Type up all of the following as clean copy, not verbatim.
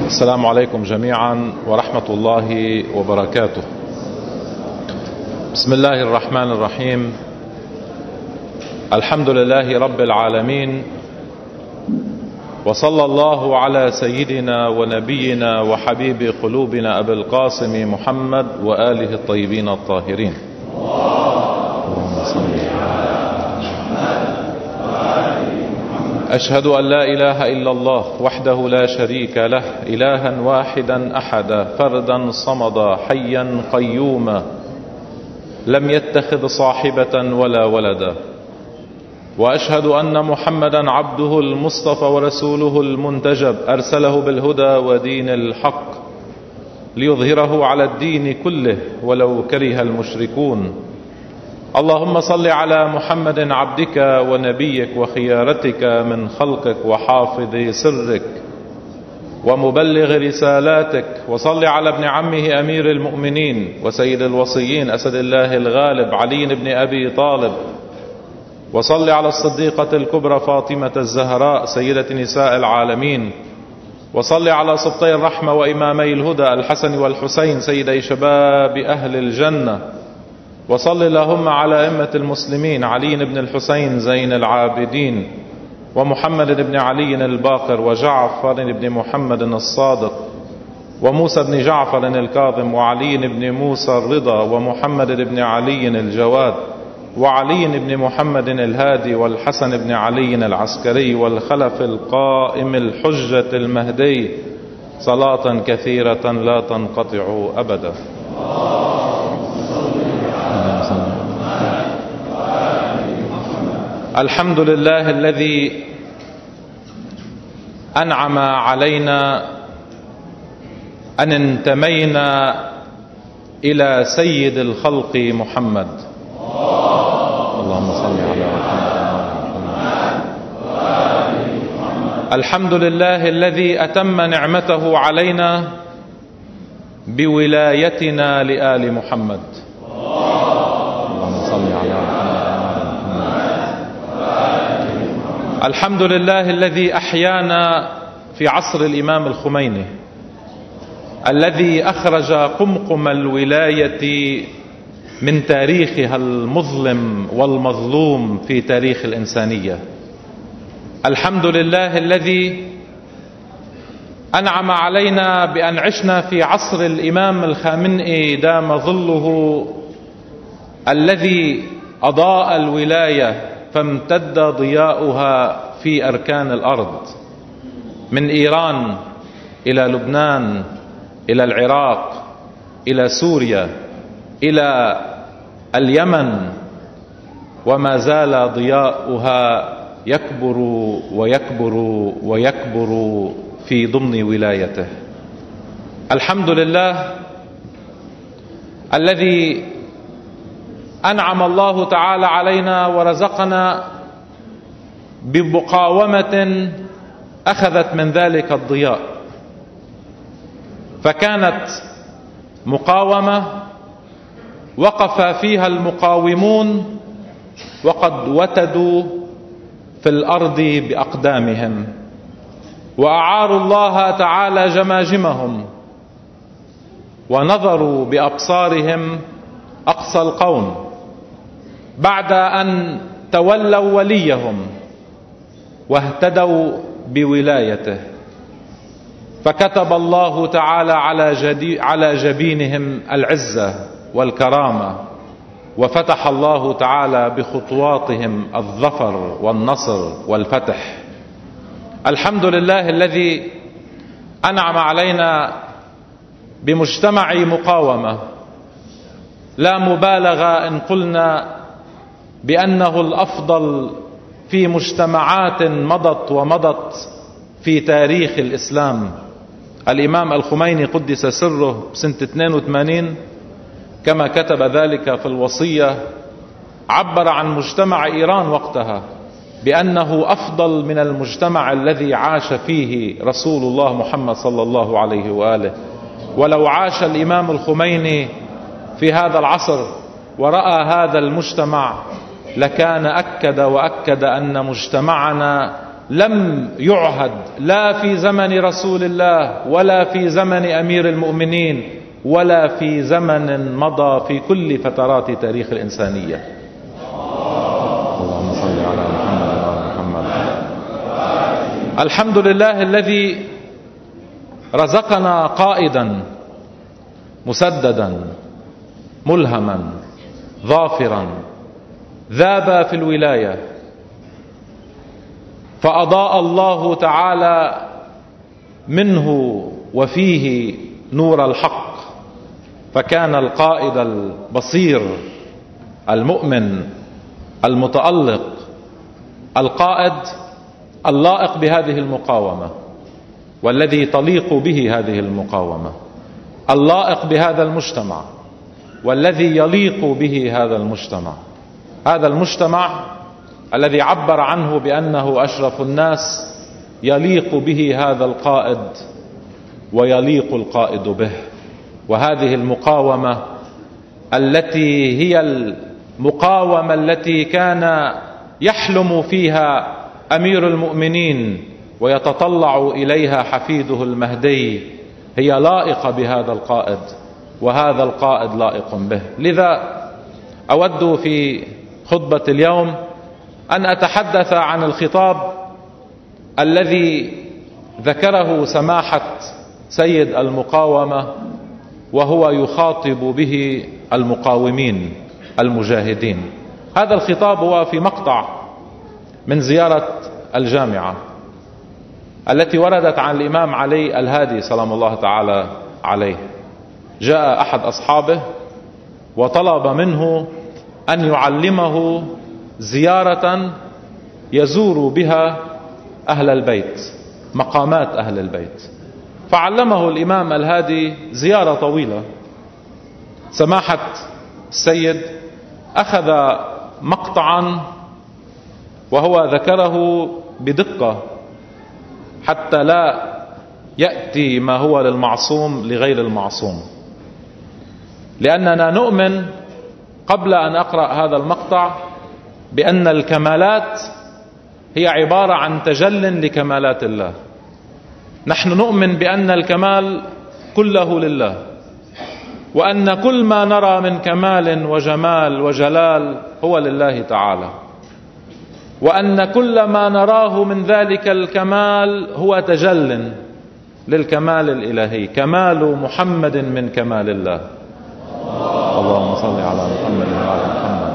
السلام عليكم جميعا ورحمة الله وبركاته. بسم الله الرحمن الرحيم. الحمد لله رب العالمين، وصلى الله على سيدنا ونبينا وحبيب قلوبنا أبي القاسم محمد وآله الطيبين الطاهرين. أشهد أن لا إله إلا الله وحده لا شريك له، إلها واحدا أحدا فردا صمدا حيا قيوما، لم يتخذ صاحبة ولا ولدا. وأشهد أن محمدا عبده المصطفى ورسوله المنتجب، أرسله بالهدى ودين الحق ليظهره على الدين كله ولو كره المشركون. اللهم صل على محمد عبدك ونبيك وخيارتك من خلقك وحافظ سرك ومبلغ رسالاتك، وصل على ابن عمه أمير المؤمنين وسيد الوصيين أسد الله الغالب علي بن أبي طالب، وصل على الصديقة الكبرى فاطمة الزهراء سيدة نساء العالمين، وصل على سبطي الرحمة وإمامي الهدى الحسن والحسين سيدي شباب أهل الجنة، وصل اللهم على أئمة المسلمين علي بن الحسين زين العابدين ومحمد بن علي الباقر وجعفر بن محمد الصادق وموسى بن جعفر الكاظم وعلي بن موسى الرضا ومحمد بن علي الجواد وعلي بن محمد الهادي والحسن بن علي العسكري والخلف القائم الحجة المهدي، صلاة كثيرة لا تنقطع أبدا. الحمد لله الذي أنعم علينا أن انتمينا إلى سيد الخلق محمد. اللهم صل على محمد. الحمد لله الذي أتم نعمته علينا بولايتنا لآل محمد. اللهم صل على محمد. الحمد لله الذي أحيانا في عصر الإمام الخميني الذي أخرج قمقم الولاية من تاريخها المظلم والمظلوم في تاريخ الإنسانية. الحمد لله الذي أنعم علينا بأن عشنا في عصر الإمام الخامنئي دام ظله، الذي أضاء الولاية فامتد ضياؤها في أركان الأرض، من إيران إلى لبنان إلى العراق إلى سوريا إلى اليمن، وما زال ضياؤها يكبر ويكبر ويكبر في ضمن ولايته. الحمد لله الذي أنعم الله تعالى علينا ورزقنا بمقاومة أخذت من ذلك الضياء، فكانت مقاومة وقف فيها المقاومون وقد وتدوا في الأرض بأقدامهم، وأعاروا الله تعالى جماجمهم، ونظروا بأبصارهم أقصى القوم بعد أن تولوا وليهم واهتدوا بولايته، فكتب الله تعالى على جبينهم العزة والكرامة، وفتح الله تعالى بخطواتهم الظفر والنصر والفتح. الحمد لله الذي أنعم علينا بمجتمع مقاومة، لا مبالغة إن قلنا بأنه الأفضل في مجتمعات مضت ومضت في تاريخ الإسلام. الإمام الخميني قدس سره سنة 82 كما كتب ذلك في الوصية عبر عن مجتمع إيران وقتها بأنه أفضل من المجتمع الذي عاش فيه رسول الله محمد صلى الله عليه وآله. ولو عاش الإمام الخميني في هذا العصر ورأى هذا المجتمع لكان أكد وأكد أن مجتمعنا لم يعهد لا في زمن رسول الله ولا في زمن أمير المؤمنين ولا في زمن مضى في كل فترات تاريخ الإنسانية. اللهم صل على محمد وعلى محمد. الحمد لله الذي رزقنا قائدا مسددا ملهما ظافرا ذاب في الولاية، فأضاء الله تعالى منه وفيه نور الحق، فكان القائد البصير المؤمن المتألق، القائد اللائق بهذه المقاومة والذي تليق به هذه المقاومة، اللائق بهذا المجتمع والذي يليق به هذا المجتمع. هذا المجتمع الذي عبر عنه بأنه أشرف الناس يليق به هذا القائد ويليق القائد به. وهذه المقاومة التي هي المقاومة التي كان يحلم فيها أمير المؤمنين ويتطلع إليها حفيده المهدي هي لائقة بهذا القائد، وهذا القائد لائق به. لذا أود في خطبة اليوم أن أتحدث عن الخطاب الذي ذكره سماحة سيد المقاومة وهو يخاطب به المقاومين المجاهدين. هذا الخطاب هو في مقطع من زيارة الجامعة التي وردت عن الإمام علي الهادي سلام الله تعالى عليه. جاء أحد أصحابه وطلب منه أن يعلمه زيارة يزور بها أهل البيت، مقامات أهل البيت، فعلمه الإمام الهادي زيارة طويلة. سماحة السيد أخذ مقطعا وهو ذكره بدقة حتى لا يأتي ما هو للمعصوم لغير المعصوم، لأننا نؤمن قبل أن أقرأ هذا المقطع بأن الكمالات هي عبارة عن تجل لكمالات الله. نحن نؤمن بأن الكمال كله لله، وأن كل ما نرى من كمال وجمال وجلال هو لله تعالى، وأن كل ما نراه من ذلك الكمال هو تجل للكمال الإلهي. كمال محمد من كمال الله. اللهم صل على محمد وعلى محمد.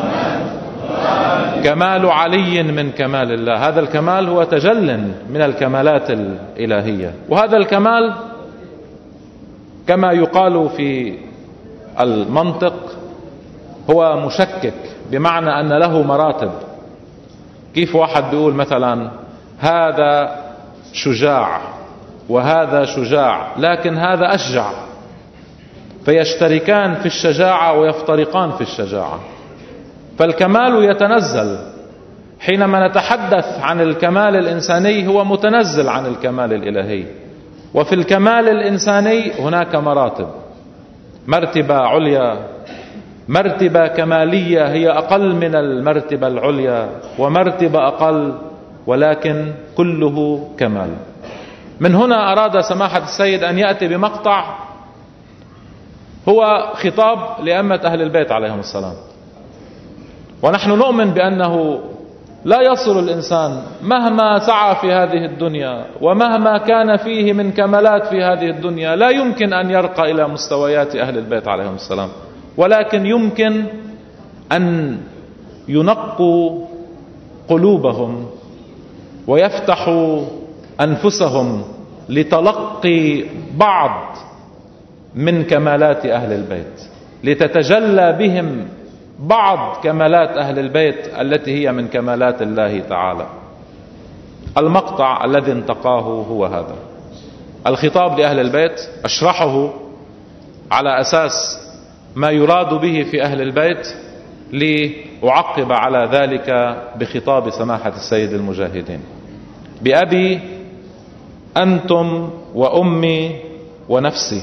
كمال علي من كمال الله. هذا الكمال هو تجل من الكمالات الإلهية، وهذا الكمال كما يقال في المنطق هو مشكك، بمعنى أن له مراتب. كيف واحد بيقول مثلا هذا شجاع وهذا شجاع لكن هذا أشجع، فيشتركان في الشجاعة ويفترقان في الشجاعة. فالكمال يتنزل. حينما نتحدث عن الكمال الإنساني هو متنزل عن الكمال الإلهي. وفي الكمال الإنساني هناك مراتب، مرتبة عليا، مرتبة كمالية هي أقل من المرتبة العليا، ومرتبة أقل ولكن كله كمال. من هنا أراد سماحة السيد أن يأتي بمقطع هو خطاب لأمة أهل البيت عليهم السلام. ونحن نؤمن بأنه لا يصل الإنسان مهما سعى في هذه الدنيا ومهما كان فيه من كمالات في هذه الدنيا، لا يمكن أن يرقى إلى مستويات أهل البيت عليهم السلام، ولكن يمكن أن ينقوا قلوبهم ويفتحوا أنفسهم لتلقي بعض من كمالات أهل البيت، لتتجلى بهم بعض كمالات أهل البيت التي هي من كمالات الله تعالى. المقطع الذي انتقاه هو هذا الخطاب لأهل البيت. أشرحه على أساس ما يراد به في أهل البيت، لأعقب على ذلك بخطاب سماحة السيد المجاهدين. بأبي أنتم وأمي ونفسي.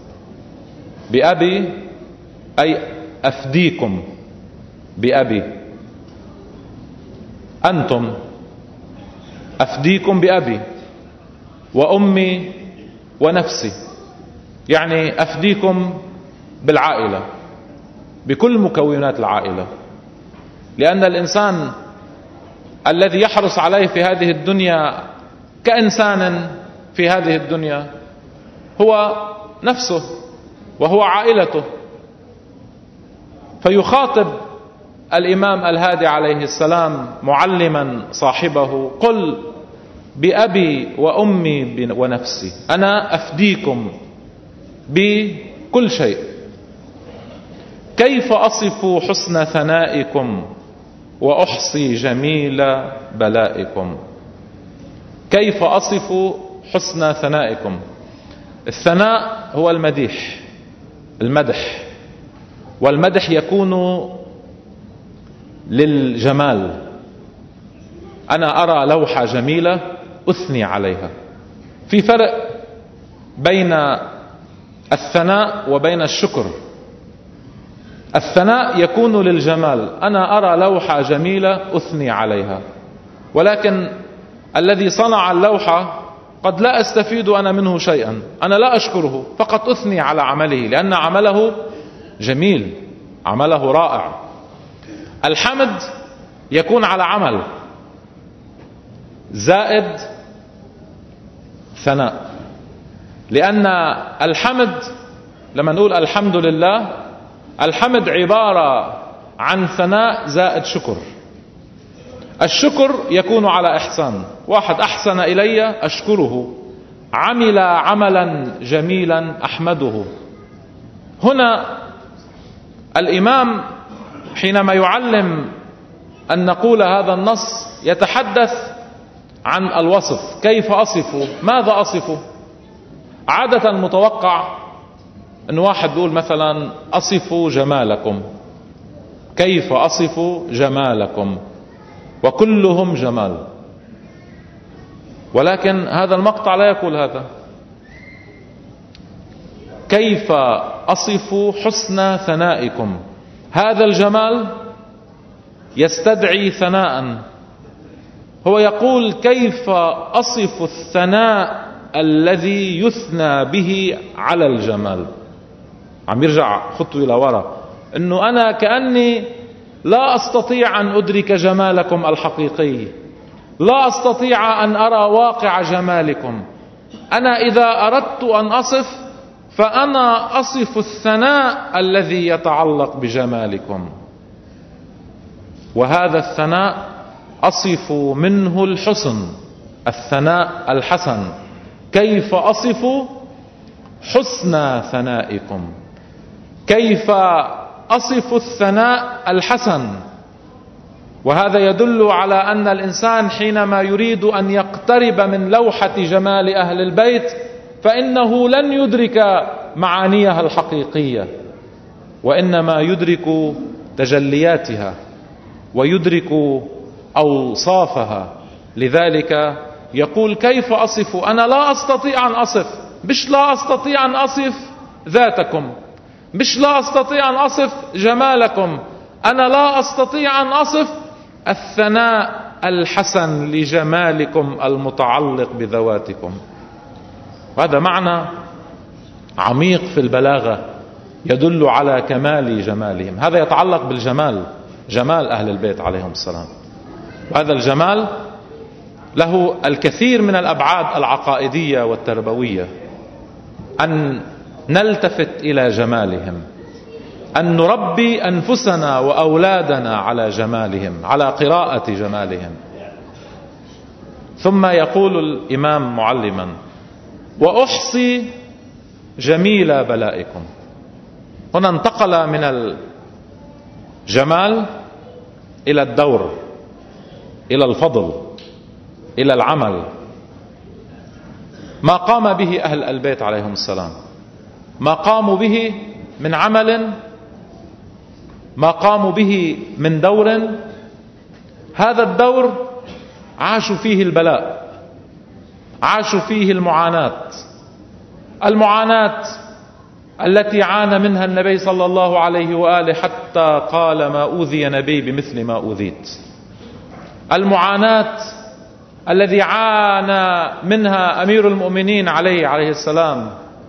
بأبي أي أفديكم بأبي. أنتم أفديكم بأبي وأمي ونفسي، يعني أفديكم بالعائلة، بكل مكونات العائلة، لأن الإنسان الذي يحرص عليه في هذه الدنيا كإنسان في هذه الدنيا هو نفسه وهو عائلته. فيخاطب الإمام الهادي عليه السلام معلما صاحبه: قل بأبي وأمي ونفسي، أنا أفديكم بكل شيء. كيف أصف حسن ثنائكم وأحصي جميل بلائكم؟ كيف أصف حسن ثنائكم؟ الثناء هو المديح، المدح، والمدح يكون للجمال. أنا أرى لوحة جميلة أثني عليها. في فرق بين الثناء وبين الشكر. الثناء يكون للجمال، أنا أرى لوحة جميلة أثني عليها، ولكن الذي صنع اللوحة قد لا أستفيد أنا منه شيئا، أنا لا أشكره، فقط أثني على عمله لأن عمله جميل، عمله رائع. الحمد يكون على عمل زائد ثناء، لأن الحمد لما نقول الحمد لله، الحمد عبارة عن ثناء زائد شكر. الشكر يكون على إحسان، واحد أحسن إلي أشكره، عمل عملا جميلا أحمده. هنا الإمام حينما يعلم أن نقول هذا النص يتحدث عن الوصف. كيف أصفه؟ ماذا أصفه؟ عادة متوقع أن واحد يقول مثلا أصفوا جمالكم، كيف أصف جمالكم، وكلهم جمال. ولكن هذا المقطع لا يقول هذا. كيف أصف حسن ثنائكم؟ هذا الجمال يستدعي ثناء. هو يقول كيف أصف الثناء الذي يثنى به على الجمال. عم يرجع خطوة إلى وراء، أنه أنا كأني لا أستطيع أن أدرك جمالكم الحقيقي، لا أستطيع أن أرى واقع جمالكم. أنا إذا أردت أن أصف فأنا أصف الثناء الذي يتعلق بجمالكم، وهذا الثناء أصف منه الحسن، الثناء الحسن. كيف أصف حسن ثنائكم؟ كيف أصف الثناء الحسن؟ وهذا يدل على أن الإنسان حينما يريد أن يقترب من لوحة جمال أهل البيت فإنه لن يدرك معانيها الحقيقية، وإنما يدرك تجلياتها ويدرك أوصافها. لذلك يقول كيف أصف؟ أنا لا أستطيع أن أصف، مش لا أستطيع أن أصف ذاتكم، مش لا أستطيع أن أصف جمالكم، أنا لا أستطيع أن أصف الثناء الحسن لجمالكم المتعلق بذواتكم. هذا معنى عميق في البلاغة يدل على كمال جمالهم. هذا يتعلق بالجمال، جمال أهل البيت عليهم السلام. وهذا الجمال له الكثير من الأبعاد العقائدية والتربوية، أن نلتفت إلى جمالهم، أن نربي أنفسنا وأولادنا على جمالهم، على قراءة جمالهم. ثم يقول الإمام معلما: وأحصي جميل بلائكم. هنا انتقل من الجمال إلى الدور، إلى الفضل، إلى العمل. ما قام به أهل البيت عليهم السلام، ما قاموا به من عمل، ما قاموا به من دور، هذا الدور عاشوا فيه البلاء، عاشوا فيه المعاناة التي عانى منها النبي صلى الله عليه وآله حتى قال: ما أوذي نبي بمثل ما أوذيت. المعاناة الذي عانى منها أمير المؤمنين عليه السلام،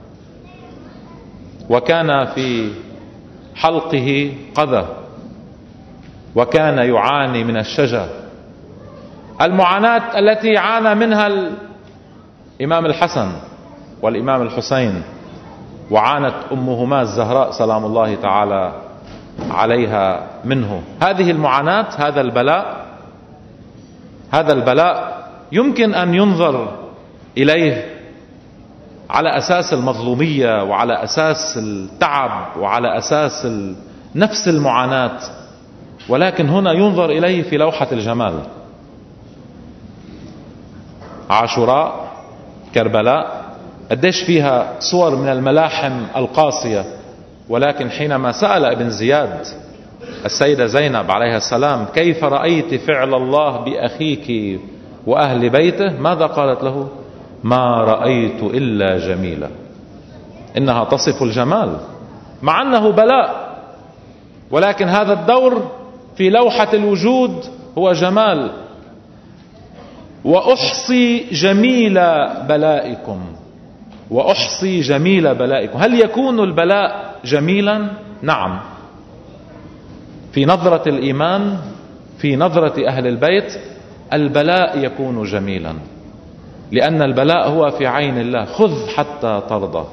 وكان في حلقه قذى، وكان يعاني من الشجا. المعاناة التي عانى منها الإمام الحسن والإمام الحسين، وعانت أمهما الزهراء سلام الله تعالى عليها منه. هذه المعاناة، هذا البلاء يمكن أن ينظر إليه على أساس المظلومية، وعلى أساس التعب، وعلى أساس نفس المعاناة، ولكن هنا ينظر إليه في لوحة الجمال. عاشوراء، كربلاء، قديش فيها صور من الملاحم القاسية، ولكن حينما سأل ابن زياد السيدة زينب عليها السلام: كيف رأيت فعل الله بأخيك وأهل بيته؟ ماذا قالت له؟ ما رأيت إلا جميلا. إنها تصف الجمال مع أنه بلاء، ولكن هذا الدور في لوحة الوجود هو جمال. وأحصي جميل بلائكم، وأحصي جميل بلائكم. هل يكون البلاء جميلا؟ نعم، في نظرة الإيمان، في نظرة أهل البيت البلاء يكون جميلا، لأن البلاء هو في عين الله. خذ حتى ترضى.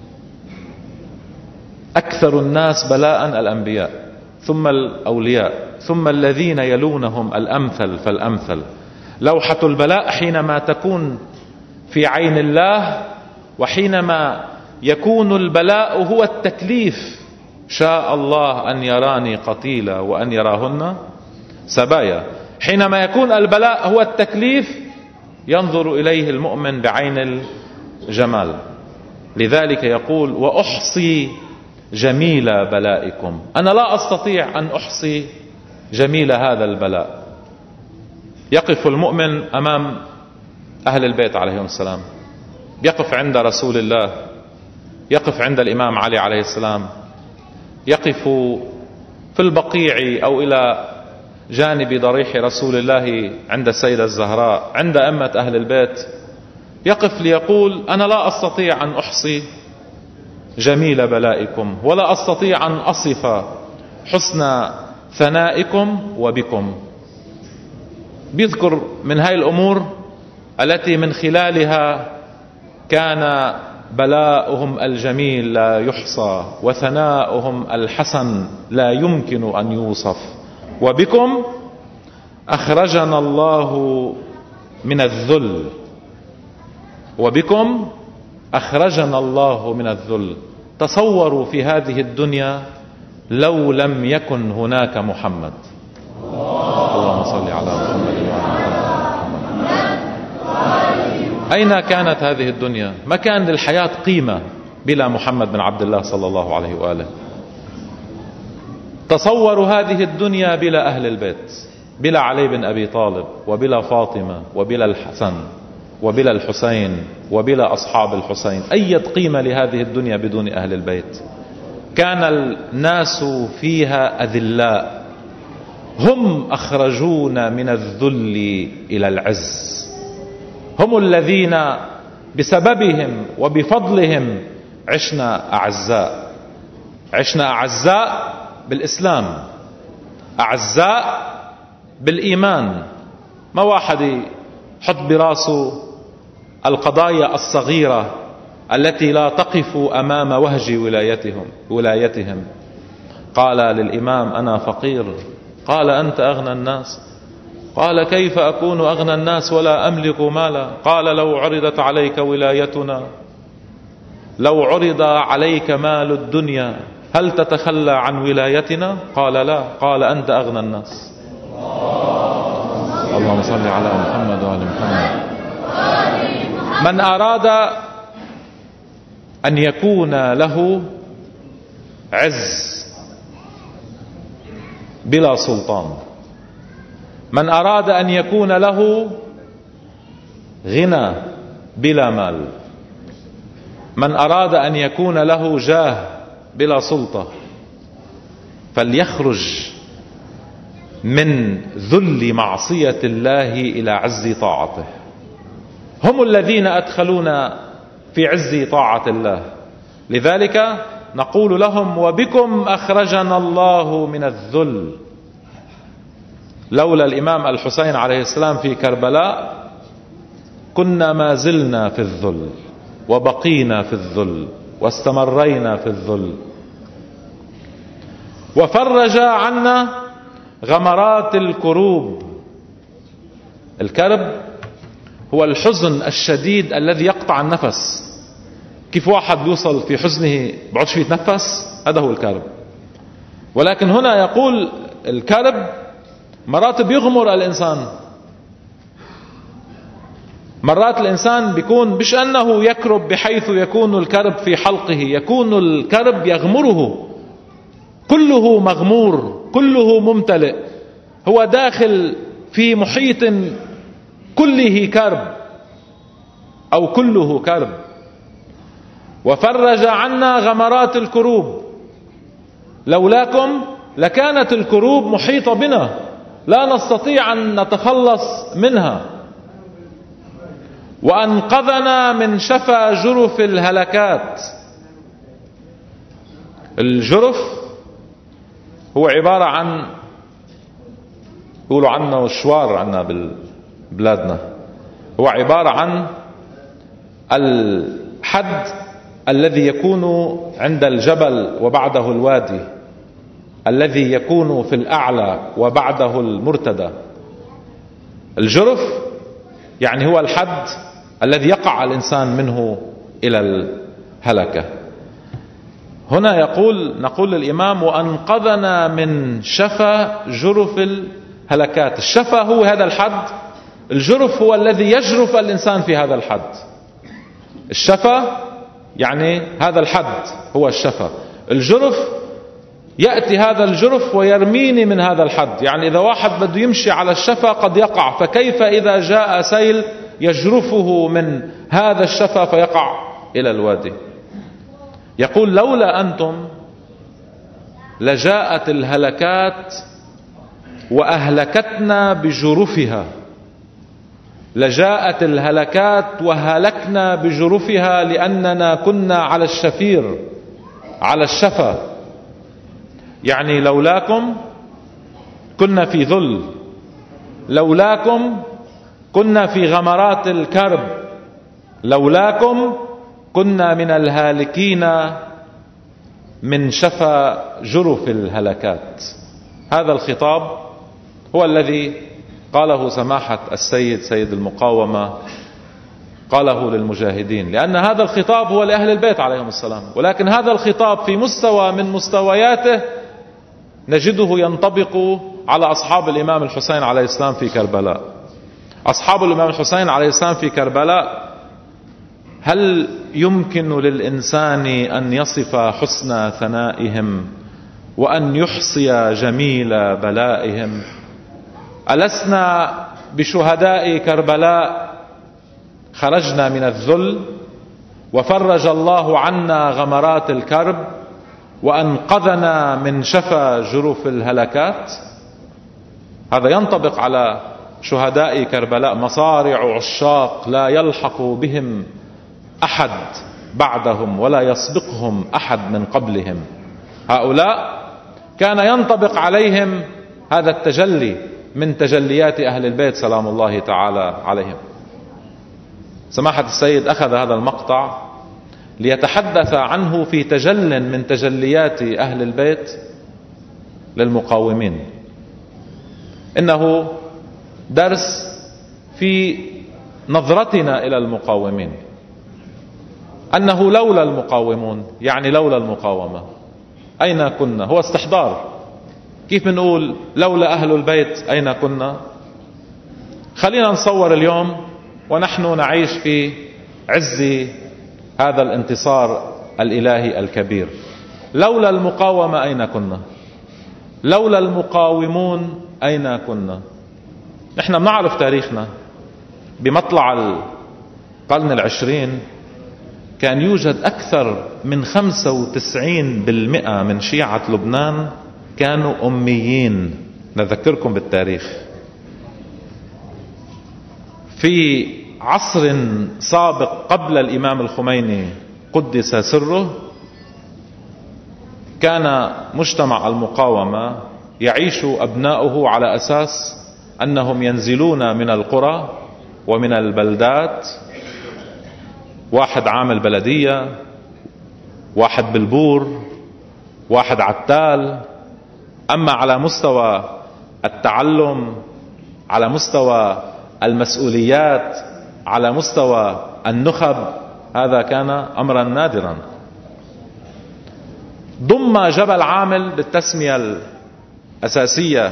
أكثر الناس بلاء الأنبياء، ثم الأولياء، ثم الذين يلونهم الأمثل فالأمثل. لوحة البلاء حينما تكون في عين الله، وحينما يكون البلاء هو التكليف. شاء الله أن يراني قتيلا وأن يراهن سبايا. حينما يكون البلاء هو التكليف ينظر إليه المؤمن بعين الجمال. لذلك يقول: وأحصي جميل بلائكم. أنا لا أستطيع أن أحصي جميل هذا البلاء. يقف المؤمن أمام أهل البيت عليهم السلام، يقف عند رسول الله، يقف عند الإمام علي عليه السلام، يقف في البقيع أو إلى جانب ضريح رسول الله عند السيدة الزهراء، عند أمة أهل البيت، يقف ليقول: أنا لا أستطيع أن أحصي جميل بلائكم، ولا أستطيع أن أصف حسن ثنائكم وبكم. بيذكر من هاي الأمور التي من خلالها كان بلاؤهم الجميل لا يحصى، وثناؤهم الحسن لا يمكن أن يوصف. وبكم أخرجنا الله من الذل، وبكم أخرجنا الله من الذل. تصوروا في هذه الدنيا لو لم يكن هناك محمد. اللهم صل على محمد وعلى محمد. أين كانت هذه الدنيا؟ ما كان للحياة قيمة بلا محمد بن عبد الله صلى الله عليه وآله. تصوروا هذه الدنيا بلا أهل البيت، بلا علي بن أبي طالب، وبلا فاطمة، وبلا الحسن، وبلا الحسين، وبلا أصحاب الحسين. أي قيمة لهذه الدنيا بدون أهل البيت؟ كان الناس فيها أذلاء، هم أخرجونا من الذل إلى العز. هم الذين بسببهم وبفضلهم عشنا أعزاء. عشنا أعزاء بالإسلام، أعزاء بالإيمان. ما واحد يحط براسه القضايا الصغيرة التي لا تقف أمام وهج ولايتهم. قال للإمام: أنا فقير. قال: أنت أغنى الناس. قال: كيف أكون أغنى الناس ولا أملك مالا؟ قال: لو عرضت عليك ولايتنا، لو عرض عليك مال الدنيا، هل تتخلى عن ولايتنا؟ قال: لا. قال: أنت أغنى الناس. اللهم صل على محمد وعلى محمد. من أراد أن يكون له عز بلا سلطان، من أراد أن يكون له غنى بلا مال، من أراد أن يكون له جاه بلا سلطة، فليخرج من ذل معصية الله إلى عز طاعته. هم الذين أدخلونا في عز طاعة الله. لذلك نقول لهم: وبكم أخرجنا الله من الذل. لولا الإمام الحسين عليه السلام في كربلاء كنا ما زلنا في الذل، وبقينا في الذل، واستمرينا في الذل. وفرج عنا غمرات الكروب. الكرب هو الحزن الشديد الذي يقطع النفس. كيف واحد بيوصل في حزنه بعدش فيه يتنفس؟ هذا هو الكرب. ولكن هنا يقول الكرب مرات بيغمر الإنسان. مرات الإنسان بيكون مش أنه يكرب بحيث يكون الكرب في حلقه، يكون الكرب يغمره، كله مغمور، كله ممتلئ، هو داخل في محيط كله كرب أو كله كرب. وفرج عنا غمرات الكروب. لولاكم لكانت الكروب محيطة بنا، لا نستطيع أن نتخلص منها. وأنقذنا من شفا جرف الهلكات. الجرف هو عبارة عن، يقولوا عنه الشوار عنا ببلادنا، هو عبارة عن الحد الذي يكون عند الجبل وبعده الوادي، الذي يكون في الأعلى وبعده المرتدى. الجرف يعني هو الحد الذي يقع الإنسان منه إلى الهلكة. هنا نقول الإمام: وأنقذنا من شفا جرف الهلكات. الشفا هو هذا الحد، الجرف هو الذي يجرف الإنسان في هذا الحد. الشفا يعني هذا الحد هو الشفا. الجرف يأتي هذا الجرف ويرميني من هذا الحد. يعني إذا واحد بده يمشي على الشفا قد يقع، فكيف إذا جاء سيل يجرفه من هذا الشفا فيقع إلى الوادي؟ يقول: لولا أنتم لجاءت الهلكات وأهلكتنا بجرفها. لجاءت الهلكات وهلكنا بجرفها لأننا كنا على الشفير، على الشفا. يعني لولاكم كنا في ذل، لولاكم كنا في غمرات الكرب، لولاكم كنا من الهالكين من شفا جرف الهلكات. هذا الخطاب هو الذي قاله سماحة السيد سيد المقاومة، قاله للمجاهدين، لأن هذا الخطاب هو لأهل البيت عليهم السلام. ولكن هذا الخطاب في مستوى من مستوياته نجده ينطبق على أصحاب الإمام الحسين عليه السلام في كربلاء. أصحاب الإمام الحسين عليه السلام في كربلاء، هل يمكن للإنسان أن يصف حسن ثنائهم وأن يحصي جميل بلائهم؟ ألسنا بشهداء كربلاء خرجنا من الذل وفرج الله عنا غمرات الكرب وأنقذنا من شفا جرف الهلكات؟ هذا ينطبق على شهداء كربلاء، مصارع عشاق لا يلحق بهم أحد بعدهم ولا يسبقهم أحد من قبلهم. هؤلاء كان ينطبق عليهم هذا التجلي من تجليات أهل البيت سلام الله تعالى عليهم. سماحة السيد أخذ هذا المقطع ليتحدث عنه في تجل من تجليات أهل البيت للمقاومين. إنه درس في نظرتنا إلى المقاومين، أنه لولا المقاومون، يعني لولا المقاومة أين كنا؟ هو استحضار. كيف بنقول لولا أهل البيت أين كنا؟ خلينا نصور اليوم ونحن نعيش في عز هذا الانتصار الإلهي الكبير. لولا المقاومة أين كنا؟ لولا المقاومون أين كنا؟ نحن بنعرف تاريخنا. بمطلع القرن العشرين كان يوجد أكثر من 95% من شيعة لبنان كانوا أميين، نذكركم بالتاريخ. في عصر سابق قبل الإمام الخميني قدس سره كان مجتمع المقاومة يعيش أبناؤه على أساس أنهم ينزلون من القرى ومن البلدات، واحد عامل بلدية، واحد بالبور، واحد عتال. أما على مستوى التعلم، على مستوى المسؤوليات، على مستوى النخب، هذا كان أمرا نادرا. ضم جبل عامل بالتسمية الأساسية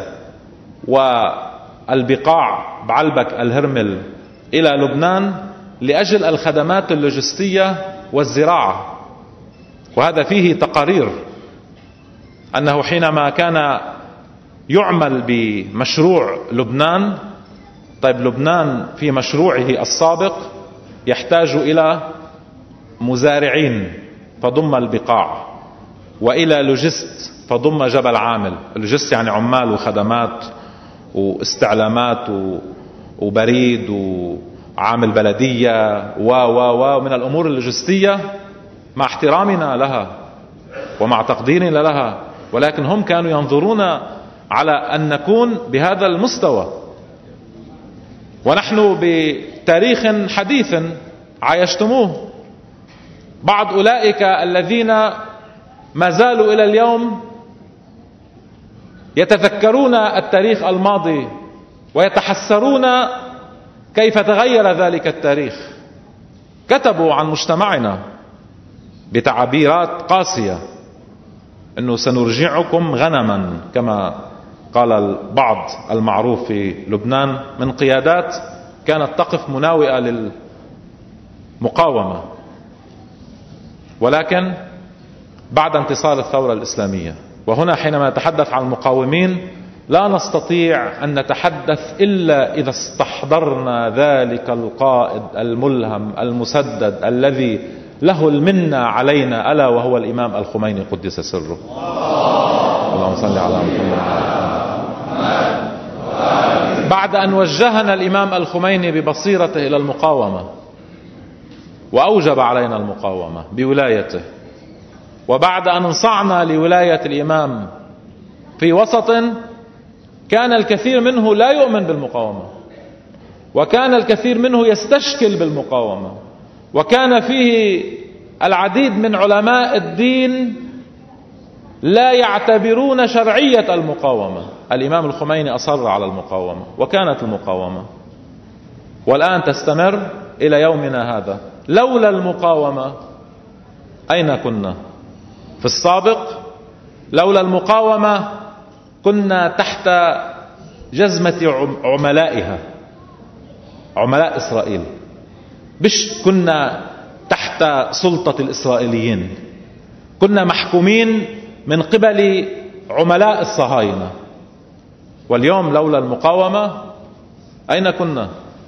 والبقاع بعلبك الهرمل إلى لبنان لأجل الخدمات اللوجستية والزراعة. وهذا فيه تقارير أنه حينما كان يعمل بمشروع لبنان، طيب لبنان في مشروعه السابق يحتاج إلى مزارعين فضم البقاع، وإلى لوجست فضم جبل عامل. اللوجست يعني عمال وخدمات واستعلامات وبريد وعامل بلدية ومن الأمور اللوجستية، مع احترامنا لها ومع تقديرنا لها، ولكن هم كانوا ينظرون على أن نكون بهذا المستوى. ونحن بتاريخ حديث عايشتموه. بعض أولئك الذين ما زالوا إلى اليوم يتذكرون التاريخ الماضي ويتحسرون كيف تغير ذلك التاريخ، كتبوا عن مجتمعنا بتعبيرات قاسية أنه سنرجعكم غنما، كما قال البعض المعروف في لبنان من قيادات كانت تقف مناوئة للمقاومة. ولكن بعد انتصار الثورة الإسلامية، وهنا حينما نتحدث عن المقاومين لا نستطيع أن نتحدث إلا إذا استحضرنا ذلك القائد الملهم المسدد الذي له المنة علينا، ألا وهو الإمام الخميني قدس سره. اللهم صل على محمد. بعد أن وجهنا الإمام الخميني ببصيرته إلى المقاومة وأوجب علينا المقاومة بولايته، وبعد أن انصعنا لولاية الإمام في وسط كان الكثير منه لا يؤمن بالمقاومة، وكان الكثير منه يستشكل بالمقاومة، وكان فيه العديد من علماء الدين لا يعتبرون شرعية المقاومة. الإمام الخميني أصر على المقاومة، وكانت المقاومة والآن تستمر إلى يومنا هذا. لولا المقاومة أين كنا في السابق؟ لولا المقاومة كنا تحت جزمة عملائها، عملاء إسرائيل، مش كنا تحت سلطة الإسرائيليين، كنا محكومين من قبل عملاء الصهاينة. واليوم لولا المقاومة أين كنا؟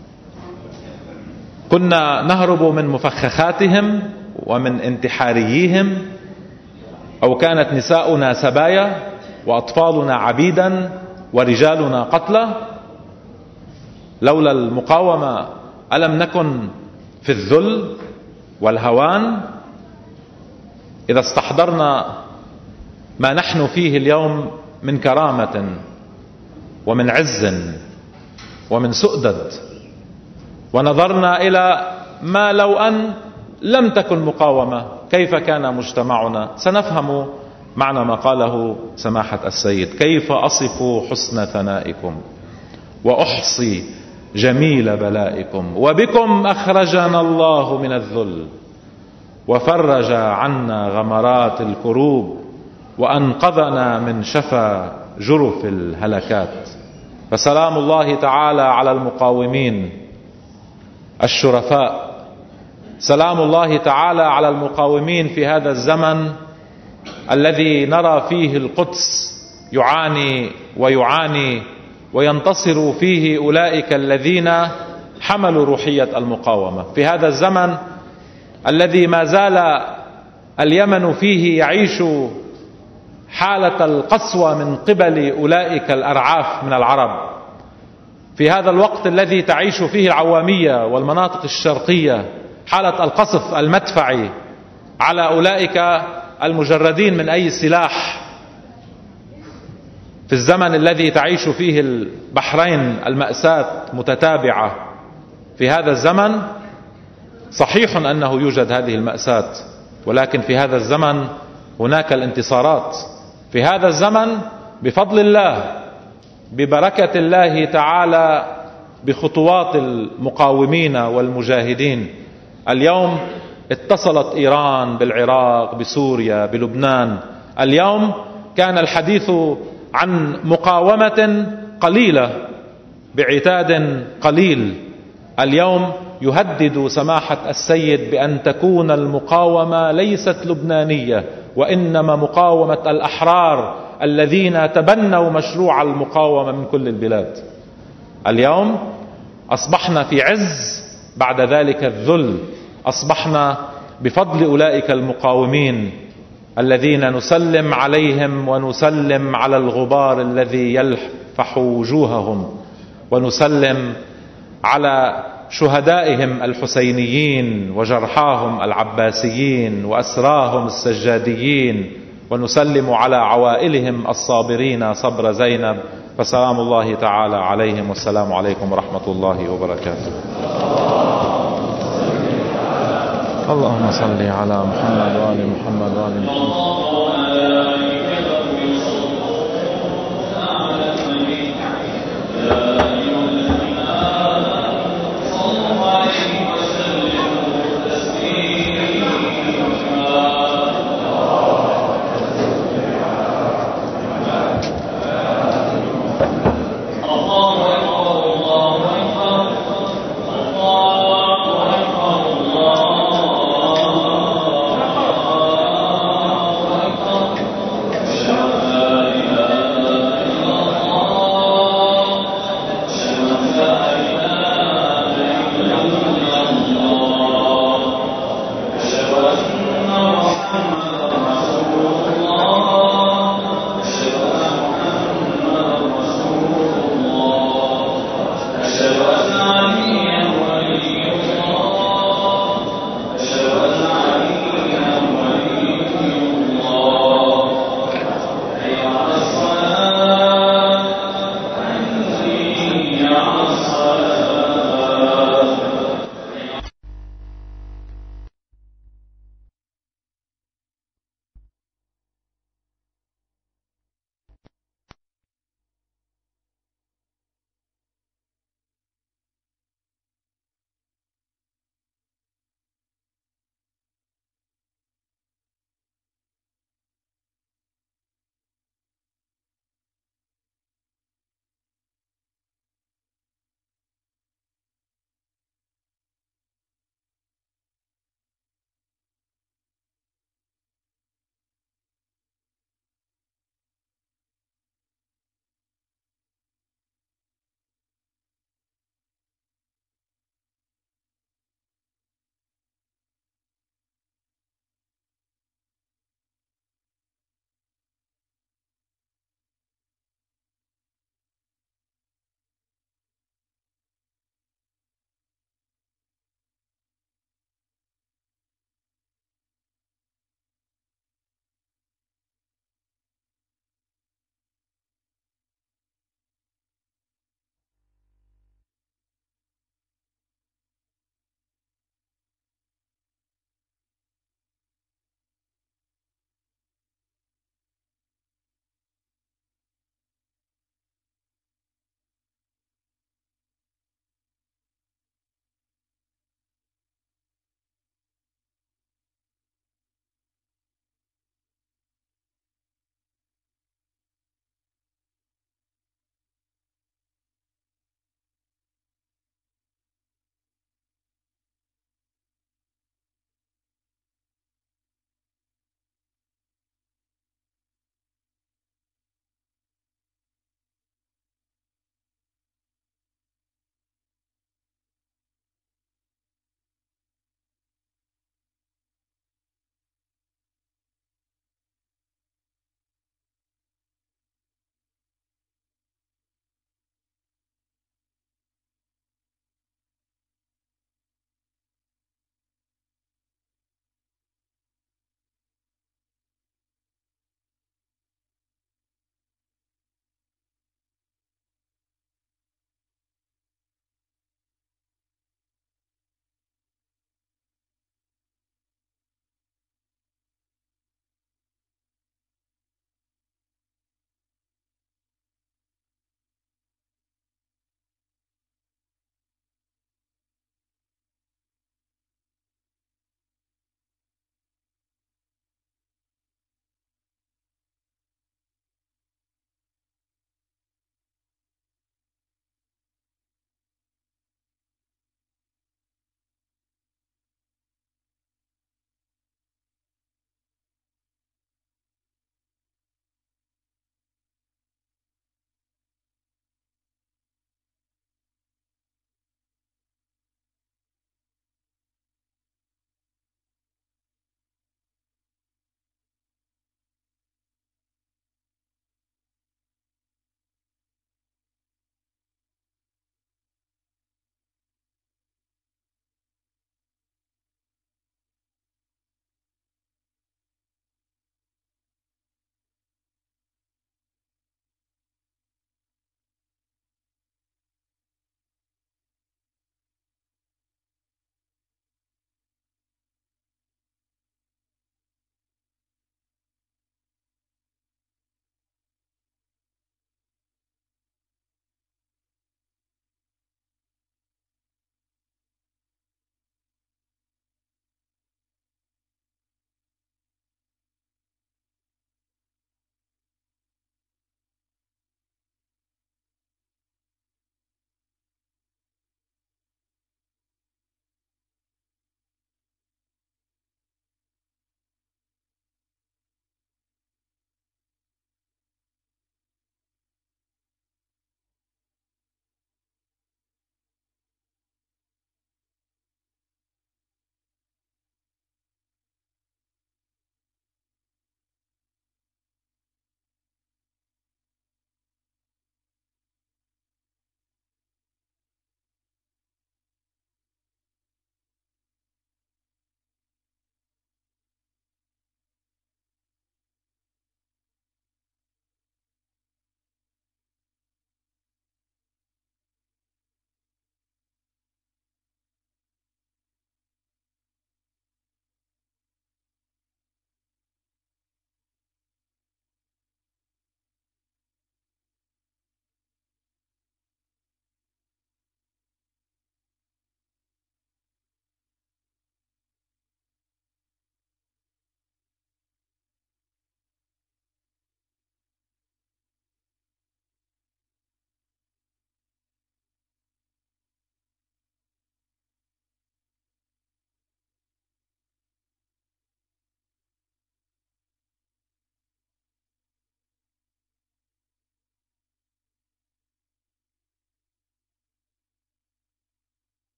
كنا نهرب من مفخخاتهم ومن انتحاريهم، أو كانت نساؤنا سبايا وأطفالنا عبيدا ورجالنا قتلى. لولا المقاومة ألم نكن في الذل والهوان؟ إذا استحضرنا ما نحن فيه اليوم من كرامة ومن عز ومن سؤدد، ونظرنا إلى ما لو أن لم تكن مقاومة كيف كان مجتمعنا، سنفهم معنى ما قاله سماحة السيد: كيف أصف حسن ثنائكم وأحصي جميل بلائكم، وبكم أخرجنا الله من الذل وفرج عنا غمرات الكروب وأنقذنا من شفا جرف الهلكات. فسلام الله تعالى على المقاومين الشرفاء، سلام الله تعالى على المقاومين في هذا الزمن الذي نرى فيه القدس يعاني وينتصر فيه أولئك الذين حملوا روحية المقاومة، في هذا الزمن الذي ما زال اليمن فيه يعيش حالة القسوة من قبل أولئك الأرعاف من العرب في هذا الوقت الذي تعيش فيه العوامية والمناطق الشرقية، حالة القصف المدفعي على أولئك المجردين من أي سلاح في الزمن الذي تعيش فيه البحرين المأساة متتابعة. في هذا الزمن صحيح أنه يوجد هذه المأساة، ولكن في هذا الزمن هناك الانتصارات. في هذا الزمن بفضل الله، ببركة الله تعالى، بخطوات المقاومين والمجاهدين. اليوم اتصلت إيران بالعراق، بسوريا، بلبنان. اليوم كان الحديث عن مقاومة قليلة بعتاد قليل. اليوم يهدد سماحة السيد بأن تكون المقاومة ليست لبنانية، وإنما مقاومة الأحرار الذين تبنوا مشروع المقاومة من كل البلاد. اليوم أصبحنا في عز بعد ذلك الذل، أصبحنا بفضل أولئك المقاومين الذين نسلم عليهم ونسلم على الغبار الذي يلفح وجوههم، ونسلم على شهدائهم الحسينيين وجرحاهم العباسيين وأسراهم السجاديين، ونسلم على عوائلهم الصابرين صبر زينب. فسلام الله تعالى عليهم، والسلام عليكم ورحمة الله وبركاته. اللهم صل على محمد وآل محمد وآل محمد.